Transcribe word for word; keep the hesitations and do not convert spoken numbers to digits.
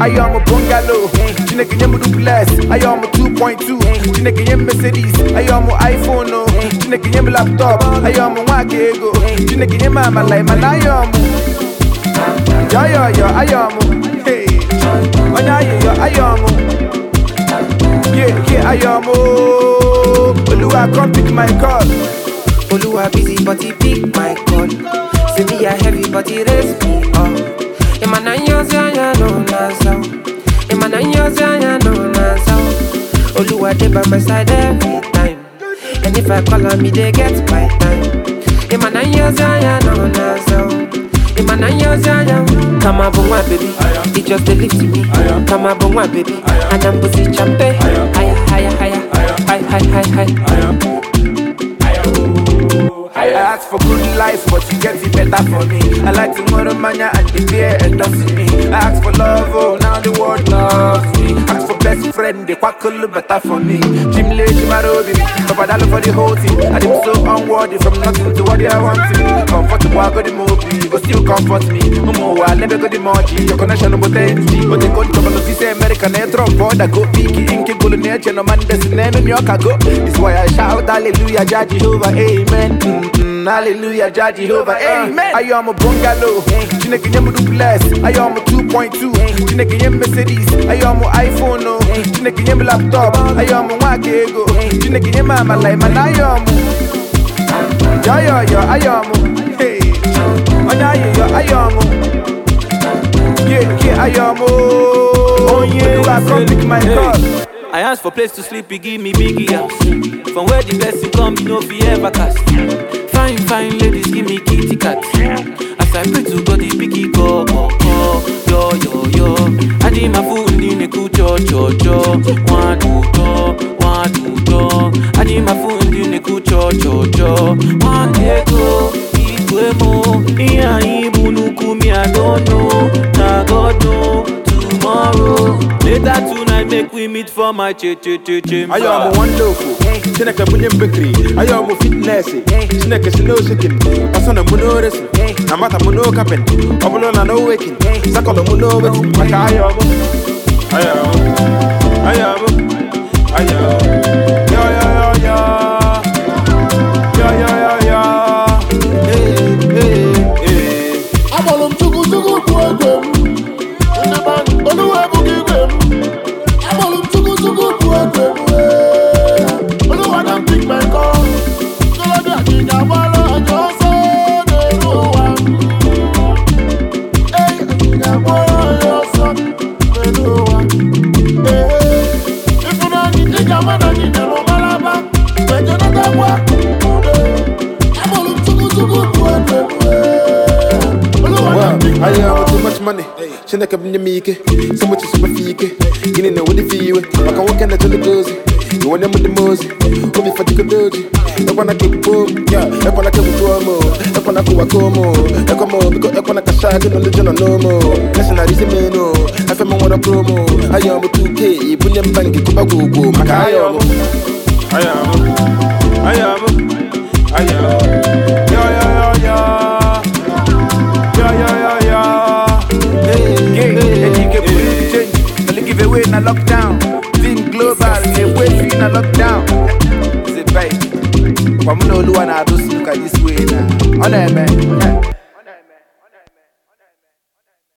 I am a bungalow. Chineke nyemu duplex. I am a two point two. Chineke nyemu Mercedes. I am a iPhone. No. Chineke nyemu laptop. I am a wakego. Chineke nyemu mama like man. I am. Yo yo yo. I am. Hey. Onya yo. I am. Yeah yeah. I am. Oluwa come pick my call. Oluwa busy but he pick my call. Say me a heavy but he raise me up. Emana nyoza ya no nazo. Emana nyoza ya no nazo. Oluwa dey by my side every time. And if I call on me they get my time. Emana nyoza ya no nazo. Emana nyoza ya. Come on bongwa baby. It just dey lift me. Come on bongwa baby. And I'm busy champe. Higher higher higher. High high high high. I ask for good life, but you get it better for me. I like to murder mania and the beer endorses me. I ask for love, oh, now the world loves me. Ask for best friend, they quack a little better for me. Jim Lee, Jim Arobi, Papadalo for the whole team. I am so unworthy from nothing to what they are wanting. Comfortable, I got the movie, but still comfort me. Umo, I never got the mochi, your connection about energy. But they go to come to say American air drop, board, I go peaky, inky, bull, nature, no man, there's an name in New York, I go. This why I shout, hallelujah, Judge Jehovah, amen. Mm-hmm. Hallelujah, Judge Jehovah, amen. I am a bungalow, Chineke nyemu duplex. I am a two point two, Chineke nyemu Mercedes. I am a iPhone, no. Chineke nyemu laptop. I am a wakego, Chineke nyemu mama like man. I am. Yo yo yo, I am. Hey, onya yo, I am. Yeah yeah, I am. Oh yeah, I come pick my call. I ask for place to sleep, he give me biggie house. From where the blessing come, you know fi ever cast. Fine, fine ladies, give me kitty cat. As I pray to God, the picky go, go, go. Yo, yo, yo. I need my food in the kucho, cho, cho. One, two, do, one, two, do. I need my food in the kucho, cho, cho. One day go, ikwemo. Iya ibunu kumi, I don't know. Na God know. Tomorrow, later tonight, make we meet for my che che che che. I am a wonderful, Chineke William Bakery. I am a fitness, Chineke Sino Chicken. I son of Muno Racing, Amata Muno Capin, Obolo no waking, Sakolo Muno, like I am. I am, I am, I am. Yeah, yeah, yeah, yeah, yeah, yeah, yeah. Hey, hey, hey. I'm all on Tugu Tugu Tugu. Oluwa bugi them, I'm all to go to go to them. Oluwa don't pick my call. So let me think about it. Just say the one. Hey, think about your son, the one. Hey, if you don't need to come and need to know Malaba, when you not that work, I'm all to go to go to them. I have too much money. Chineke mnyamike, so much is mafike. Gini na wadi fiwe, waka waka na jole gozi. You want them with the mozi, obi fatiko doji. Eko na kickboom, yeah. Eko na kebutuomo, eko na kuwakomo. Eko mo, biko eko na kashagi no lejono nomo. Listen na risi meno, afe mo wada promo. Ayamu two K, bunye mbangi kuba gugu. Maka ayamu, ayamu, ayamu, ayamu. Yo yo yo yo, yo yo yo yo. Give away in a lockdown, think global, give away in a lockdown. Is it right? From no one I just look at this way now. On there, man.